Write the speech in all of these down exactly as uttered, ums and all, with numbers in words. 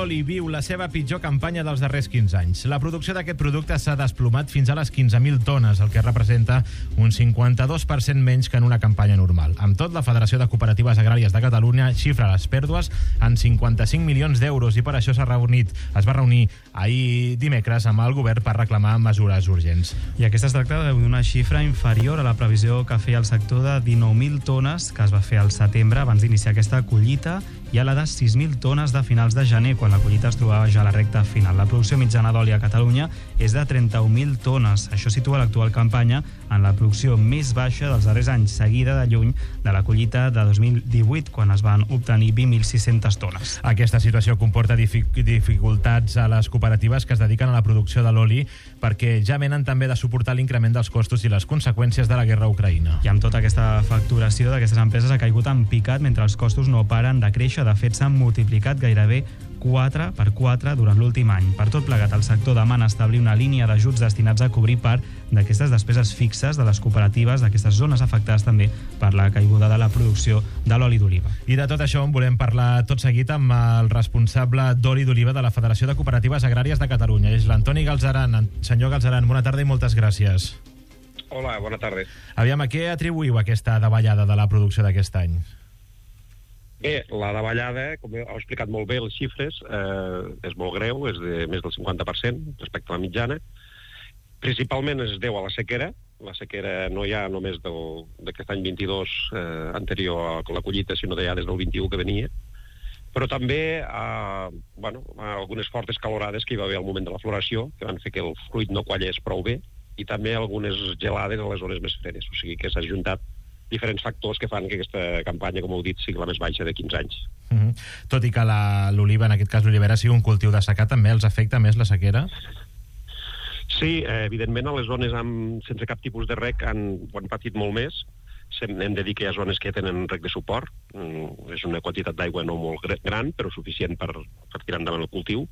L'oli viu la seva pitjor campanya dels darrers quinze anys. La producció d'aquest producte s'ha desplomat fins a les quinze mil tones, el que representa un cinquanta-dos per cent menys que en una campanya normal. Amb tot, la Federació de Cooperatives Agràries de Catalunya xifra les pèrdues en cinquanta-cinc milions d'euros i per això s'ha reunit, es va reunir ahir dimecres amb el govern per reclamar mesures urgents. I aquesta es tracta d'una xifra inferior a la previsió que feia el sector de dinou mil tones que es va fer al setembre abans d'iniciar aquesta collita i a la de sis mil tones de finals de gener, quan la collita es trobava ja a la recta final. La producció mitjana d'oli a Catalunya és de trenta-un mil tones. Això situa l'actual campanya en la producció més baixa dels darrers anys, seguida de lluny de la collita de dos mil divuit, quan es van obtenir vint mil sis-centes tones. Aquesta situació comporta dificultats a les cooperatives que es dediquen a la producció de l'oli perquè ja venen també de suportar l'increment dels costos i les conseqüències de la guerra a Ucraïna. I amb tota aquesta facturació d'aquestes empreses ha caigut en picat mentre els costos no paren de créixer. De fet, s'han multiplicat gairebé quatre per quatre durant l'últim any. Per tot plegat, el sector demana establir una línia d'ajuts destinats a cobrir part d'aquestes despeses fixes de les cooperatives d'aquestes zones afectades també per la caiguda de la producció de l'oli d'oliva. I de tot això en volem parlar tot seguit amb el responsable d'oli d'oliva de la Federació de Cooperatives Agràries de Catalunya. És l'Antoni Galzeran. Senyor Galzeran, bona tarda i moltes gràcies. Hola, bona tarda. Aviam, a què atribuïu aquesta davallada de la producció d'aquest any? Bé, la davallada, com heu explicat molt bé les xifres, eh, és molt greu, és de més del cinquanta per cent respecte a la mitjana. Principalment es deu a la sequera. La sequera no hi ha només del, d'aquest any vint-i-dos eh, anterior a la collita, sinó ja des del vint-i-u que venia. Però també a, bueno, a algunes fortes calorades que hi va haver al moment de la floració, que van fer que el fruit no quallés prou bé, i també algunes gelades a les zones més fredes. O sigui que s'ha juntat diferents factors que fan que aquesta campanya, com heu dit, sigui la més baixa de quinze anys. Mm-hmm. Tot i que la, l'oliva, en aquest cas l'olivera, sigui un cultiu de secà, també els afecta més la sequera? Sí, eh, evidentment a les zones amb, sense cap tipus de rec han, han patit molt més. Hem de dir que hi ha zones que tenen rec de suport. Mm, és una quantitat d'aigua no molt gran, però suficient per, per tirar endavant el cultiu.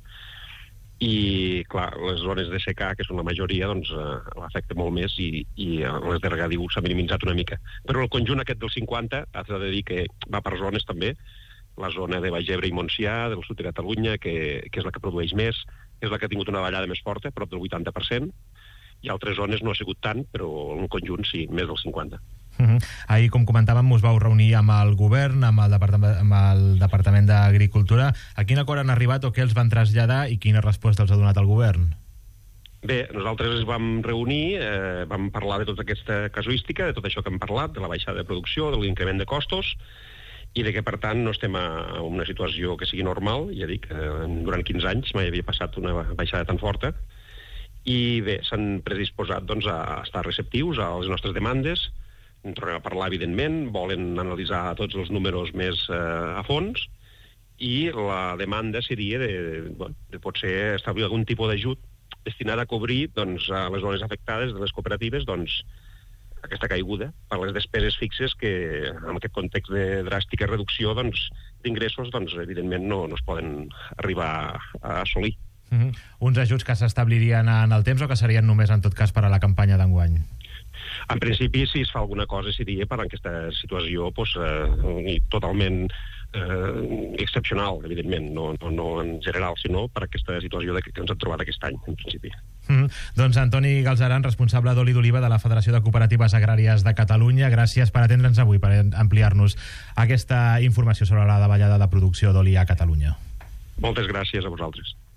I, clar, les zones de secà, que són la majoria, doncs eh, l'afecta molt més i, i les de regadiu s'ha minimitzat una mica. Però el conjunt aquest del cinquanta, has de dir que va per zones també, la zona de Baix Ebre i Montsià, del sud de Catalunya, que, que és la que produeix més, és la que ha tingut una davallada més forta, prop del vuitanta per cent, i altres zones no ha sigut tant, però en un conjunt sí, més del cinquanta. Uh-huh. Ahir, com comentàvem, us vau reunir amb el govern, amb el Departament, amb el Departament d'Agricultura. A quin acord han arribat o què els van traslladar i quina resposta els ha donat el govern? Bé, nosaltres ens vam reunir, eh, vam parlar de tota aquesta casuística, de tot això que hem parlat, de la baixada de producció, de l'increment de costos, i de que, per tant, no estem a una situació que sigui normal. Ja dic, eh, durant quinze anys mai havia passat una baixada tan forta, i bé, s'han predisposat doncs, a estar receptius a les nostres demandes. En tornem a parlar, evidentment, volen analitzar tots els números més eh, a fons, i la demanda seria de, de, de potser establir algun tipus d'ajut destinat a cobrir doncs, a les zones afectades de les cooperatives doncs, aquesta caiguda per les despeses fixes que en aquest context de dràstica reducció doncs, d'ingressos doncs, evidentment no, no es poden arribar a assolir. Mm-hmm. Uns ajuts que s'establirien en el temps o que serien només en tot cas per a la campanya d'enguany? En principi, si es fa alguna cosa, seria per aquesta situació doncs, eh, totalment eh, excepcional, evidentment, no, no, no en general, sinó per aquesta situació que ens hem trobat aquest any, en principi. Mm, doncs Antoni Galzeran, responsable d'oli d'oliva de la Federació de Cooperatives Agràries de Catalunya, gràcies per atendre'ns avui, per ampliar-nos aquesta informació sobre la davallada de producció d'oli a Catalunya. Moltes gràcies a vosaltres.